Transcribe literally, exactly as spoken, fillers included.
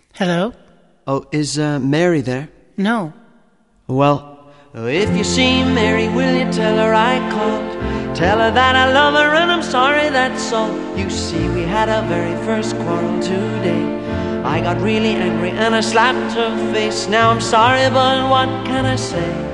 Hello? Oh, is uh, Mary there? No. Well, if you see Mary, will you tell her I called? Tell her that I love her and I'm sorry, that's all. You see, we had our very first quarrel today. I got really angry and I slapped her face. Now I'm sorry, but what can I say?